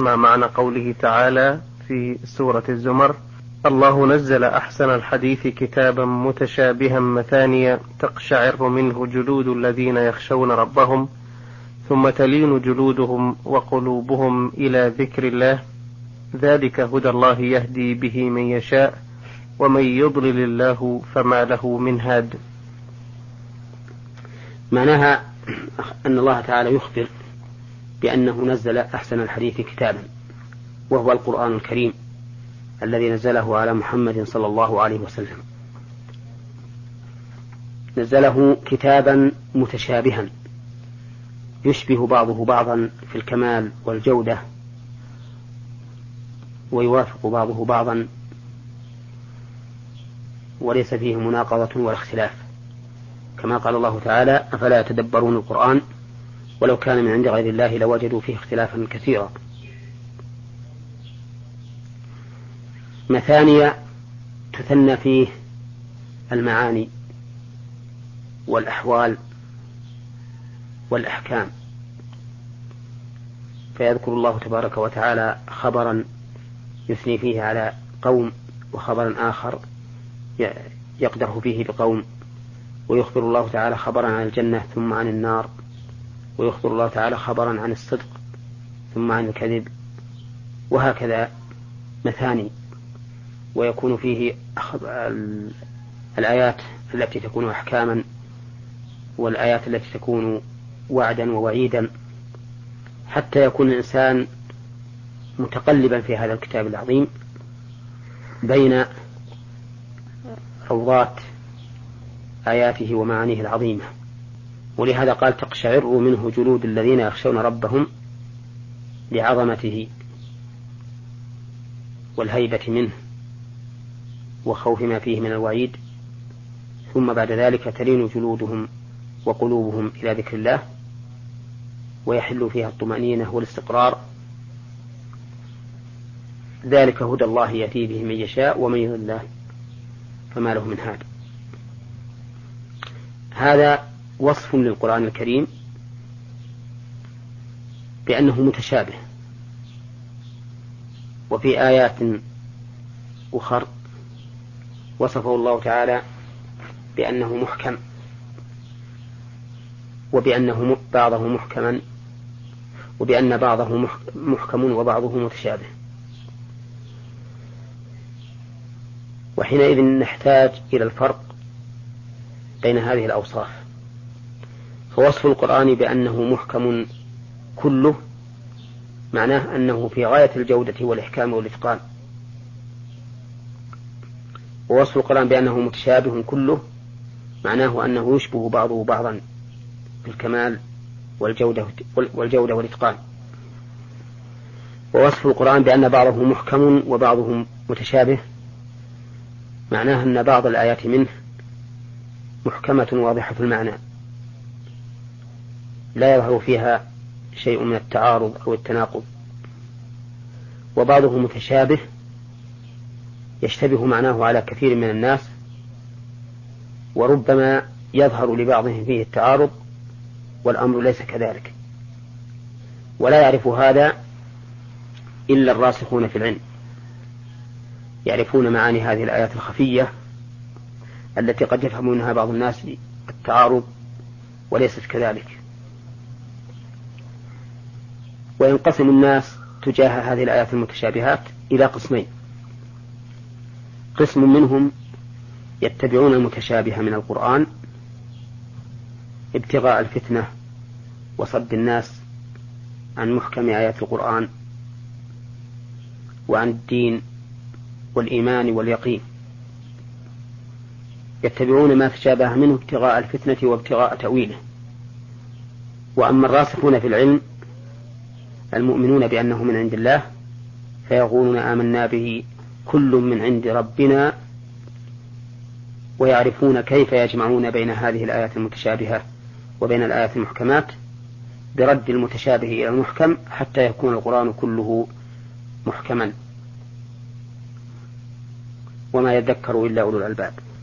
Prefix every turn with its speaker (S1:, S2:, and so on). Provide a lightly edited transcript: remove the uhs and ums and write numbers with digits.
S1: مع معنى قوله تعالى في سورة الزمر: الله نزل أحسن الحديث كتابا متشابها مثانيا تقشعر منه جلود الذين يخشون ربهم ثم تلين جلودهم وقلوبهم إلى ذكر الله ذلك هدى الله يهدي به من يشاء ومن يضلل الله فما له من هاد.
S2: معناها أن الله تعالى يخبر بأنه نزل أحسن الحديث كتابا، وهو القرآن الكريم الذي نزله على محمد صلى الله عليه وسلم. نزله كتابا متشابها يشبه بعضه بعضا في الكمال والجودة، ويوافق بعضه بعضا وليس فيه مناقضة ولا اختلاف، كما قال الله تعالى: أفلا يتدبرون القرآن ولو كان من عند غير الله لوجدوا فيه اختلافا كثيرا. مثانية تثنى فيه المعاني والأحوال والأحكام، فيذكر الله تبارك وتعالى خبرا يثني فيه على قوم، وخبرا آخر يقدح فيه بقوم، ويخبر الله تعالى خبرا عن الجنة ثم عن النار، ويخبر الله تعالى خبرا عن الصدق ثم عن الكذب، وهكذا مثاني. ويكون فيه الآيات التي تكون أحكاما، والآيات التي تكون وعدا ووعيدا، حتى يكون الإنسان متقلبا في هذا الكتاب العظيم بين روضات آياته ومعانيه العظيمة. ولهذا قال: تقشعر منه جلود الذين يخشون ربهم لعظمته والهيبة منه وخوف ما فيه من الوعيد، ثم بعد ذلك تلين جلودهم وقلوبهم إلى ذكر الله، ويحل فيها الطمأنينة والاستقرار. ذلك هدى الله يهدي به من يشاء ومن يضلل الله فما له من هاد. هذا وصف للقرآن الكريم بأنه متشابه. وفي آيات أخر وصفه الله تعالى بأنه محكم، وبأنه بعضه محكما، وبأن بعضه محكم وبعضه متشابه. وحينئذ نحتاج إلى الفرق بين هذه الأوصاف. فوصف القرآن بأنه محكم كله معناه أنه في غاية الجودة والإحكام والإتقان، ووصف القرآن بأنه متشابه كله معناه أنه يشبه بعضه بعضا في الكمال والجودة والإتقان. ووصف القرآن بأن بعضه محكم وبعضه متشابه معناه أن بعض الآيات منه محكمة واضحة المعنى لا يظهر فيها شيء من التعارض أو التناقض، وبعضه متشابه يشتبه معناه على كثير من الناس، وربما يظهر لبعضهم فيه التعارض والأمر ليس كذلك. ولا يعرف هذا إلا الراسخون في العلم، يعرفون معاني هذه الآيات الخفية التي قد يفهم منها بعض الناس التعارض وليست كذلك. وينقسم الناس تجاه هذه الآيات المتشابهات إلى قسمين: قسم منهم يتبعون المتشابه من القرآن ابتغاء الفتنة وصد الناس عن محكم آيات القرآن وعن الدين والإيمان واليقين، يتبعون ما تشابه منه ابتغاء الفتنة وابتغاء تأويله. وأما الراسخون في العلم المؤمنون بأنه من عند الله فيقولون آمنا به كل من عند ربنا، ويعرفون كيف يجمعون بين هذه الآيات المتشابهة وبين الآيات المحكمات برد المتشابه إلى المحكم حتى يكون القرآن كله محكما، وما يذكر إلا أولو الألباب.